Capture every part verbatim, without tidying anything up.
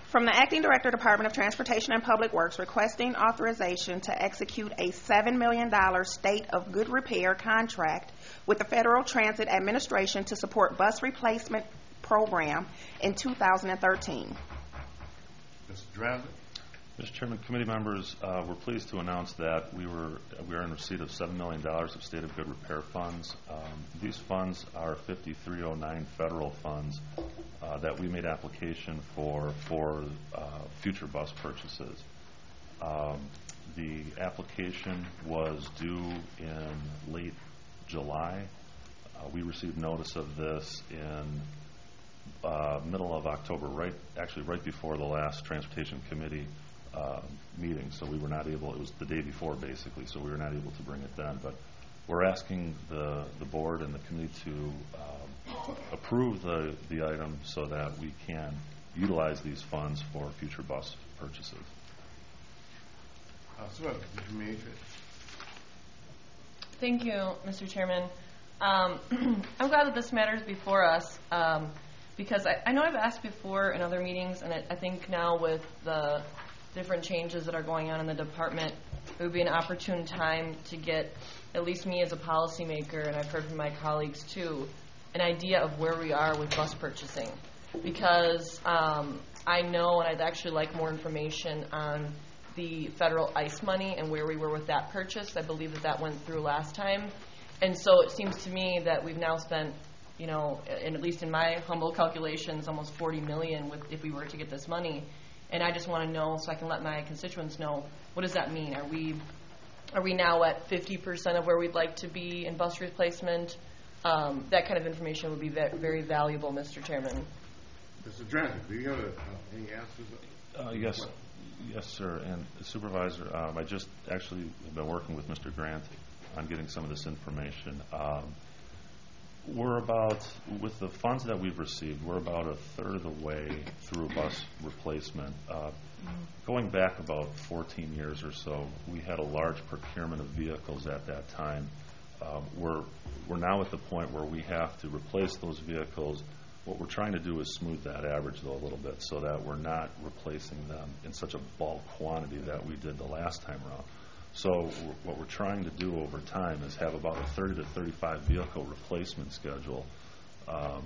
From the Acting Director, Department of Transportation and Public Works, requesting authorization to execute a seven million dollars State of Good Repair contract with the Federal Transit Administration to support bus replacement program in two thousand thirteen. Mister Dranzik. Mister Chairman, committee members, uh, we're pleased to announce that we were we are in receipt of seven million dollars of State of Good Repair funds. Um, these funds are fifty-three oh nine federal funds uh, that we made application for for uh, future bus purchases. Um, the application was due in late July. Uh, we received notice of this in uh, middle of October, right actually right before the last Transportation Committee Uh, meeting, so we were not able, it was the day before basically, so we were not able to bring it then. But we're asking the, the board and the committee to um, approve the, the item so that we can utilize these funds for future bus purchases. Uh, Supervisor, did you make it? Thank you, Mister Chairman. Um, I'm glad that this matters before us um, because I, I know I've asked before in other meetings, and I, I think now with the different changes that are going on in the department, it would be an opportune time to get, at least me as a policymaker, and I've heard from my colleagues too, an idea of where we are with bus purchasing. Because um, I know, and I'd actually like more information on the federal ICE money and where we were with that purchase. I believe that that went through last time. And so it seems to me that we've now spent, you know, in, at least in my humble calculations, almost forty million dollars with, if we were to get this money. And I just want to know, so I can let my constituents know, what does that mean? Are we are we now at fifty percent of where we'd like to be in bus replacement? Um, that kind of information would be ve very valuable, Mister Chairman. Mister Dranzik, do you have a, uh, any answers? Uh, yes, yes, sir. And Supervisor, um, I just actually have been working with Mister Grant on getting some of this information. Um, We're about, with the funds that we've received, we're about a third of the way through bus replacement. Uh, going back about fourteen years or so, we had a large procurement of vehicles at that time. Uh, we're, we're now at the point where we have to replace those vehicles. What we're trying to do is smooth that average, though, a little bit so that we're not replacing them in such a bulk quantity that we did the last time around. So what we're trying to do over time is have about a thirty to thirty-five vehicle replacement schedule um,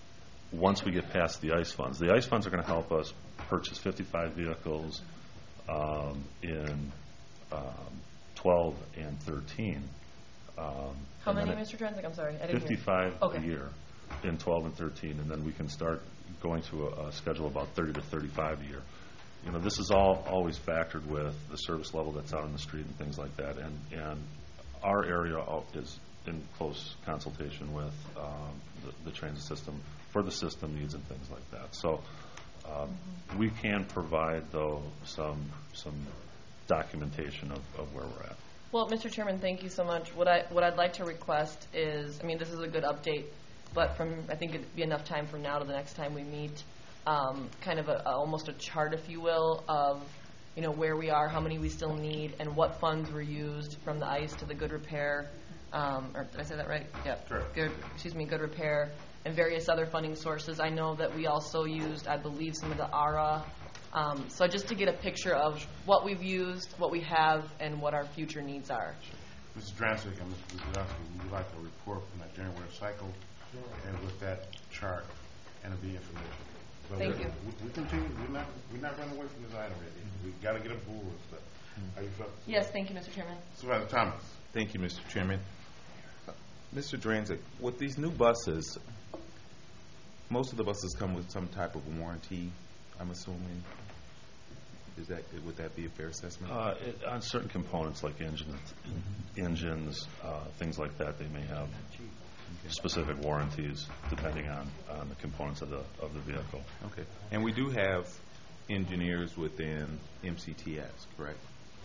once we get past the ICE funds. The ICE funds are going to help us purchase fifty-five vehicles um, in um, twelve and thirteen. Um, How many, Mister Dranzik? I'm sorry, I didn't fifty-five hear. Okay. a year in twelve and thirteen, and then we can start going to a, a schedule about thirty to thirty-five a year. You know, this is all always factored with the service level that's out on the street and things like that. And, and our area is in close consultation with um, the, the transit system for the system needs and things like that. So um, mm-hmm. we can provide, though, some some documentation of, of where we're at. Well, Mister Chairman, thank you so much. What, I, what I'd like to request is, I mean, this is a good update, but from I think it'd be enough time from now to the next time we meet, Um, kind of a, a, almost a chart, if you will, of you know where we are, how many we still need, and what funds were used from the ICE to the Good Repair. Um, or did I say that right? Yeah. Sure. Good. Excuse me. Good Repair and various other funding sources. I know that we also used, I believe, some of the A R A. Um, so just to get a picture of what we've used, what we have, and what our future needs are. Sure. Mister Dranzik and Mister Guzowski, would you like a report from that January cycle, sure. and with that chart and the information? So Thank you. We, we continue. We're not. We're not running away from this item. Really. Mm-hmm. We got to get a board with stuff. Mm-hmm. How you feel? Yes. Thank you, Mister Chairman. Supervisor Thomas. Thank you, Mister Chairman. Uh, Mister Dranzik, with these new buses, most of the buses come with some type of warranty. I'm assuming. Is that would that be a fair assessment? Uh, it, on certain components like engines, mm-hmm. engines, uh, things like that, they may have specific warranties depending on, on the components of the of the vehicle. Okay. And we do have engineers within M C T S, correct?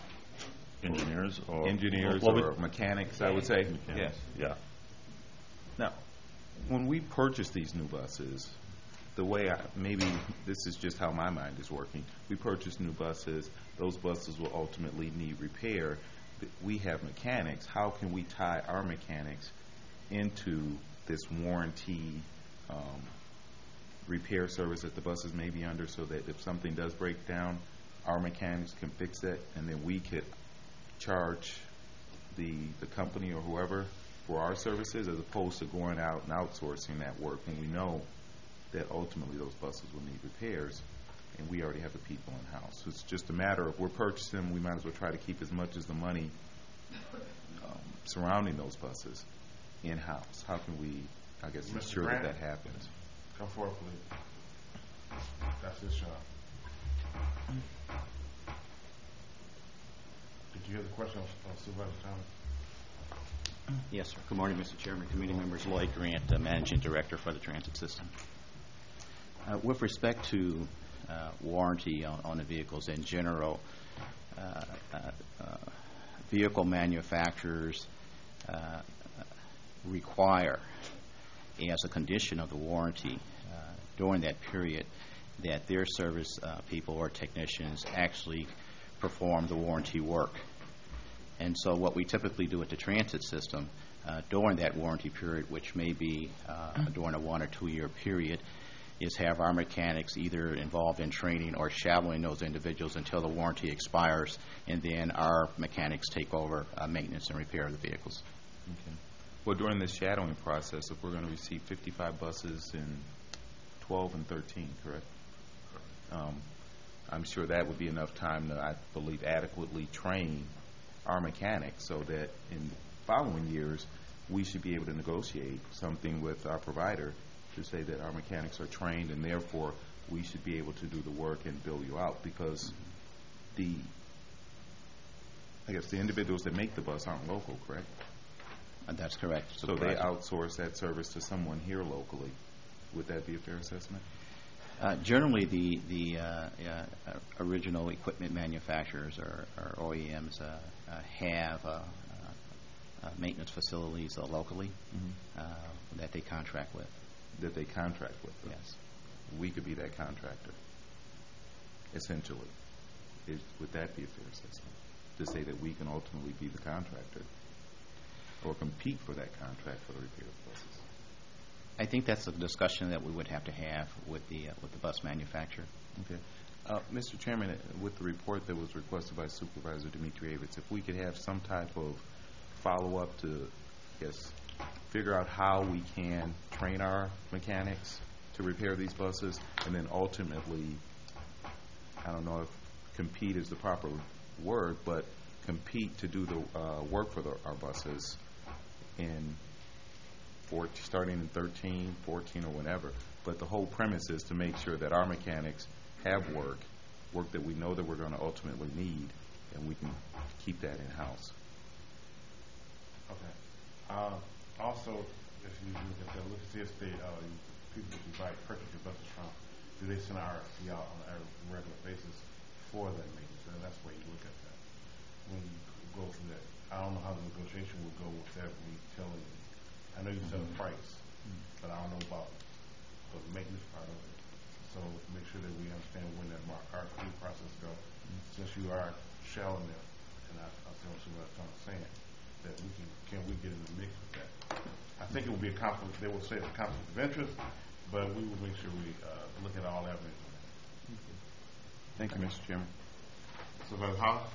Engineers or engineers well, or mechanics, I would say. Mechanics. Yes. Yeah. Now, when we purchase these new buses, the way I, maybe this is just how my mind is working. We purchase new buses. Those buses will ultimately need repair. We have mechanics. How can we tie our mechanics into this warranty um, repair service that the buses may be under, so that if something does break down, our mechanics can fix it, and then we could charge the the company or whoever for our services, as opposed to going out and outsourcing that work when we know that ultimately those buses will need repairs, and we already have the people in-house. So it's just a matter of, we're purchasing them, we might as well try to keep as much as the money um, surrounding those buses in-house. How can we, I guess, Mister ensure Grant? that that happens? Come forward, please. That's his shot. Did you hear the question of Supervisor Thomas? Yes, sir. Good morning, Mister Chairman, committee members. Lloyd Grant, uh, Managing Director for the Transit System. Uh, with respect to uh, warranty on, on the vehicles in general, uh, uh, uh, vehicle manufacturers uh, require, as a condition of the warranty uh, during that period, that their service uh, people or technicians actually perform the warranty work. And so what we typically do at the transit system uh, during that warranty period, which may be uh, during a one or two year period, is have our mechanics either involved in training or shadowing those individuals until the warranty expires, and then our mechanics take over uh, maintenance and repair of the vehicles. Okay. Well, during the shadowing process, if we're going to receive fifty-five buses in twelve and thirteen, correct? Um, I'm sure that would be enough time to, I believe, adequately train our mechanics, so that in following years we should be able to negotiate something with our provider to say that our mechanics are trained, and therefore we should be able to do the work and bill you out, because the I guess the individuals that make the bus aren't local, correct? Uh, that's correct. So they Supervisor. outsource that service to someone here locally. Would that be a fair assessment? Uh, generally, the the uh, uh, original equipment manufacturers or, or O E Ms uh, uh, have uh, uh, uh, maintenance facilities uh, locally Mm-hmm. uh, that they contract with. That they contract with them. Yes. We could be that contractor, essentially. Is, would that be a fair assessment? To say that we can ultimately be the contractor or compete for that contract for the repair of buses? I think that's a discussion that we would have to have with the uh, with the bus manufacturer. Okay. Uh, Mister Chairman, uh, with the report that was requested by Supervisor Dimitrievich, if we could have some type of follow-up to, I guess, figure out how we can train our mechanics to repair these buses, and then ultimately, I don't know if compete is the proper word, but compete to do the uh, work for the, our buses in fourteen, starting in thirteen, fourteen, or whenever. But the whole premise is to make sure that our mechanics have work, work that we know that we're going to ultimately need, and we can keep that in-house. Okay. Uh, also, if you look at the, look at this, the uh, people that you buy, purchase your buses from, do they send our R F P out on a regular basis for that maintenance? And that's where you look at that. When you go through that, I don't know how the negotiation would go with that retailing. I know you set a price, but I don't know about the maintenance part of it. So make sure that we understand when that R F P process goes. Since you are shelling them, and I, I see what I'm saying, that we can, can we get in the mix with that? I think it will be a conflict, they will say it's a conflict of interest, but we will make sure we uh, look at all avenues on that. Thank you, Mister Chairman. Supervisor Hollis?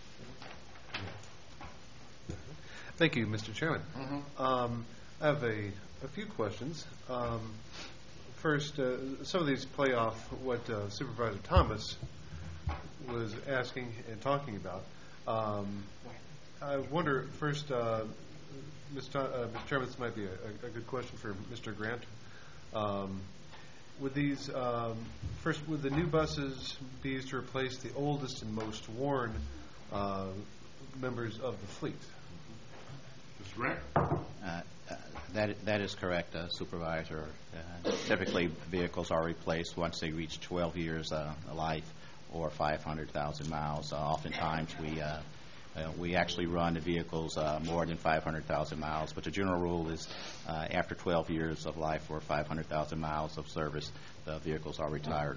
Thank you, Mister Chairman. Mm-hmm. Um, I have a, a few questions. Um, first, uh, some of these play off what uh, Supervisor Thomas was asking and talking about. Um, I wonder, first, uh, Mister Uh, Mister Chairman, this might be a, a good question for Mister Grant. Um, would these, um, first, would the new buses be used to replace the oldest and most worn uh, members of the fleet? Mister Grant? Uh, uh, that that is correct, uh, Supervisor. Uh, typically, vehicles are replaced once they reach twelve years uh, life or five hundred thousand miles. Uh, oftentimes, we uh, uh, we actually run the vehicles uh, more than five hundred thousand miles, but the general rule is uh, after twelve years of life or five hundred thousand miles of service, the vehicles are retired.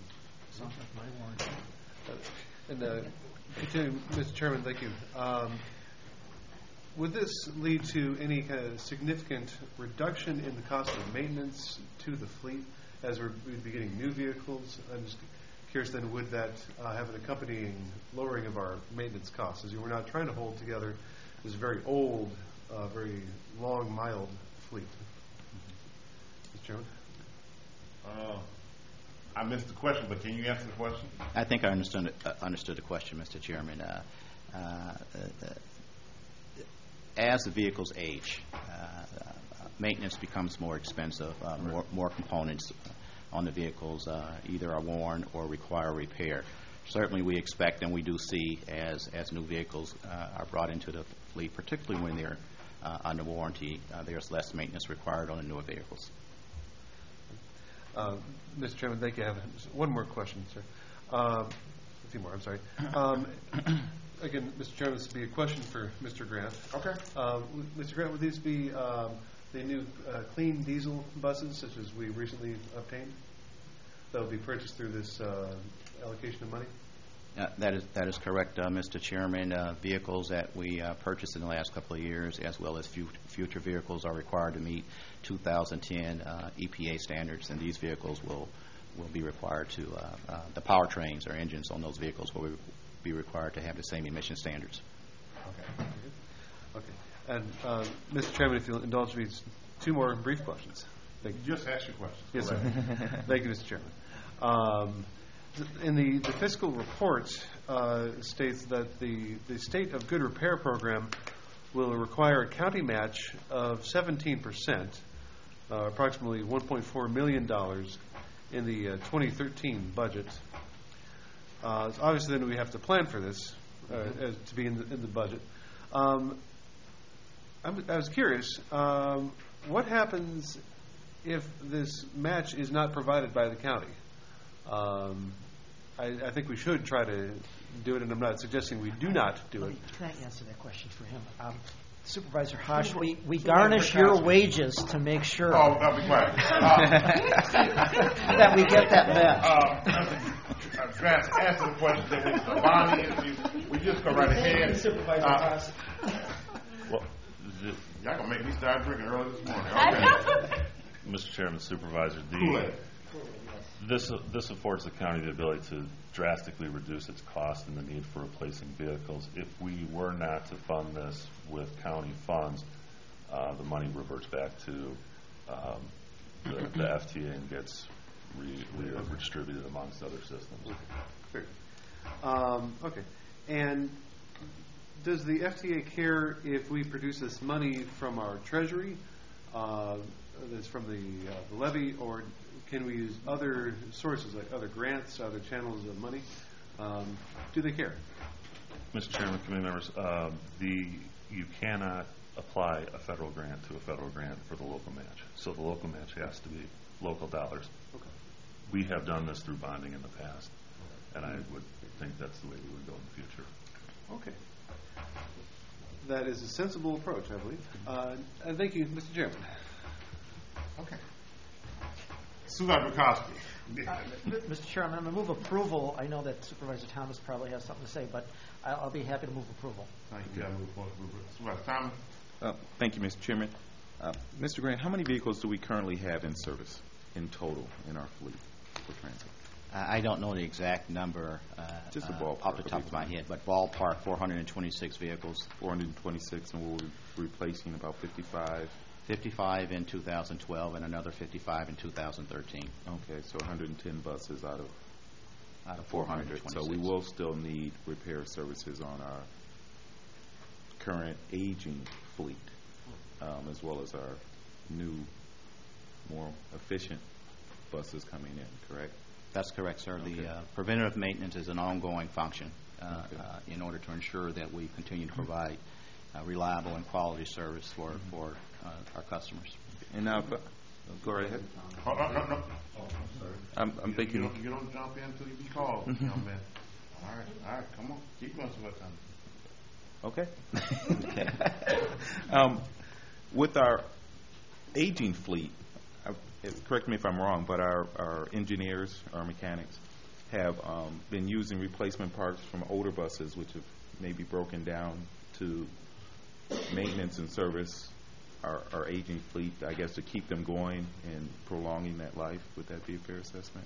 And uh, continue, Mister Chairman, thank you. Um, would this lead to any kind of significant reduction in the cost of maintenance to the fleet? as we're we'd be getting new vehicles, I'm just curious then, would that uh, have an accompanying lowering of our maintenance costs? As we're not trying to hold together this very old, uh, very long-miled fleet. Mister Chairman? Uh, I missed the question, but can you answer the question? I think I understood it, uh, understood the question, Mister Chairman. Uh, uh, uh, as the vehicles age, uh, uh, maintenance becomes more expensive. Uh, Right. More, more components on the vehicles uh, either are worn or require repair. Certainly, we expect and we do see as as new vehicles uh, are brought into the fleet, particularly when they're uh, under warranty, uh, there's less maintenance required on the newer vehicles. Uh, Mister Chairman, thank you. I have one more question, sir. Um, a few more, I'm sorry. Um, again, Mister Chairman, this would be a question for Mister Grant. Okay. Uh, w- Mister Grant, would these be um, the new uh, clean diesel buses, such as we recently obtained, that will be purchased through this uh, allocation of money? Uh, That is that is correct, uh, Mister Chairman. Uh, Vehicles that we uh, purchased in the last couple of years, as well as fu- future vehicles, are required to meet two thousand ten uh, E P A standards, and these vehicles will will be required to, uh, uh, the powertrains or engines on those vehicles will be required to have the same emission standards. Okay. Okay. And, uh, Mister Chairman, if you'll indulge me, two more brief questions. Thank you. Just ask your question. Yes, sir. Thank you, Mister Chairman. Um, th- in the, the fiscal report uh, states that the, the State of Good Repair program will require a county match of seventeen percent, uh, approximately one point four million dollars in the uh, twenty thirteen budget. Uh, so obviously, then we have to plan for this uh, as to be in the, in the budget. Um, I'm, I was curious, um, what happens if this match is not provided by the county? Um, I, I think we should try to do it, and I'm not suggesting we do not do it. Can I answer that question for him? Um, Supervisor Hosh, we, we garnish your wages to make sure Oh, I'll be quiet. Uh, that we get that match. uh, Grant, answer the question that we, Bonnie, if you, we just go right ahead. Supervisor Uh, Hosh. Well, the, Y'all gonna make me start drinking early this morning. Okay. Mister Chairman, Supervisor, Kool-Aid. the, this this affords the county the ability to drastically reduce its cost and the need for replacing vehicles. If we were not to fund this with county funds, uh, the money reverts back to um, the, the F T A and gets re, re, redistributed amongst other systems. Great. Um, okay. And does the F T A care if we produce this money from our treasury, uh, that's from the, uh, the levy, or can we use other sources, like other grants, other channels of money? Um, do they care? Mister Chairman, committee members, uh, the you cannot apply a federal grant to a federal grant for the local match. So the local match has to be local dollars. Okay. We have done this through bonding in the past, and I would think that's the way we would go in the future. Okay. That is a sensible approach, I believe. Uh, and thank you, Mister Chairman. Okay. Supervisor Bukowski. Uh, Mister Chairman, I'm going to move approval. I know that Supervisor Thomas probably has something to say, but I'll, I'll be happy to move approval. Thank you. Move forward. Supervisor Thomas. Uh, Thank you, Mister Chairman. Uh, Mister Grant, how many vehicles do we currently have in service in total in our fleet for transit? Uh, I don't know the exact number uh, Just a uh, ballpark off the of top of my head, but ballpark four hundred twenty-six vehicles, four hundred twenty-six, and we're replacing about fifty-five. fifty-five in two thousand twelve and another fifty-five in two thousand thirteen. Okay, so one hundred ten buses out of Out of four hundred. So we 426. will still need repair services on our current aging fleet, um, as well as our new, more efficient buses coming in, correct? That's correct, sir. Okay. The uh, preventative maintenance is an ongoing function uh, Okay. uh, in order to ensure that we continue to provide uh, reliable and quality service for, for uh, our customers. And now, if I- go right ahead. Oh, no, no, no. Oh, I'm sorry. I'm, I'm You- thinking. You don't, you don't jump in until you be called, young man. All right, all right, come on. Keep going, Supervisor Thomas. Okay. um, with our aging fleet, uh, correct me if I'm wrong, but our, our engineers, our mechanics, have um, been using replacement parts from older buses, which have maybe broken down to maintenance and service our, our aging fleet, I guess, to keep them going and prolonging that life. Would that be a fair assessment?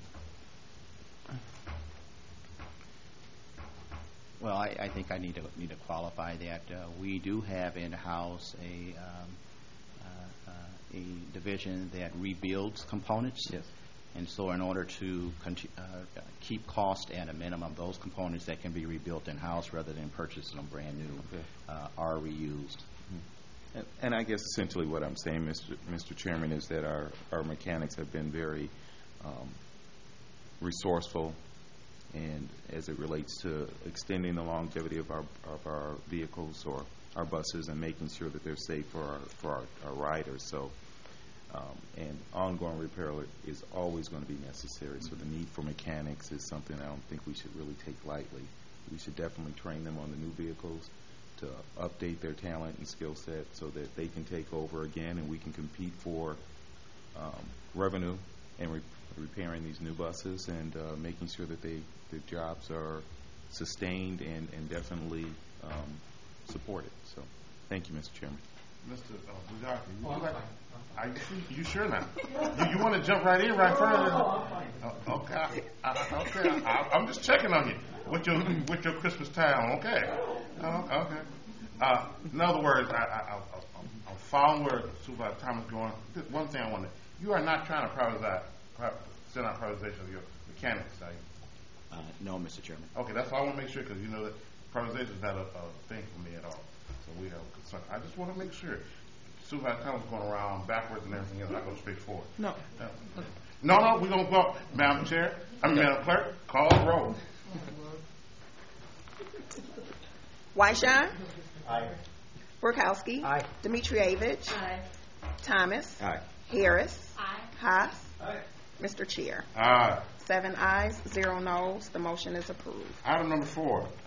Well, I, I think I need to need to qualify that. Uh, we do have in-house a um, uh, uh, a division that rebuilds components. Yes. And so, in order to conti- uh, keep cost at a minimum, those components that can be rebuilt in-house rather than purchasing them brand new Okay. uh, are reused. And, and I guess essentially what I'm saying, Mister Mister Chairman, is that our, our mechanics have been very um, resourceful, and as it relates to extending the longevity of our of our vehicles or our buses and making sure that they're safe for our for our, our riders. So, um, and ongoing repair is always going to be necessary. So the need for mechanics is something I don't think we should really take lightly. We should definitely train them on the new vehicles to update their talent and skill set so that they can take over again and we can compete for um, revenue and re- repairing these new buses and uh, making sure that they their jobs are sustained and, and definitely um, supported. So thank you, Mister Chairman. Mister Uh, Bugatti, you, oh, like, are you, you sure now? You, you want to jump right in right further? Oh, I'm fine. Uh, okay, uh, okay. I, I'm just checking on you with your with your Christmas tie on. Okay, uh, okay. Uh, in other words, I, I, I, I'm, I'm following where Supervisor Thomas is going. One thing I want to: you are not trying to privatize, send out privatization of your mechanics, are you? Uh, no, Mister Chairman. Okay, that's all I want to make sure because you know that privatization is not a, a thing for me at all. So we have a concern. I just want to make sure. Supervisor Thomas is going around backwards and everything else. I go straight forward. No. No, no, no we're going to go. Madam Chair, I mean, Madam Clerk, call the roll. Weishan. Aye. Burkowski. Aye. Dimitrievich. Aye. Thomas. Aye. Harris. Aye. Haas. Aye. Mister Chair. Aye. Seven ayes, zero noes. The motion is approved. Item number four,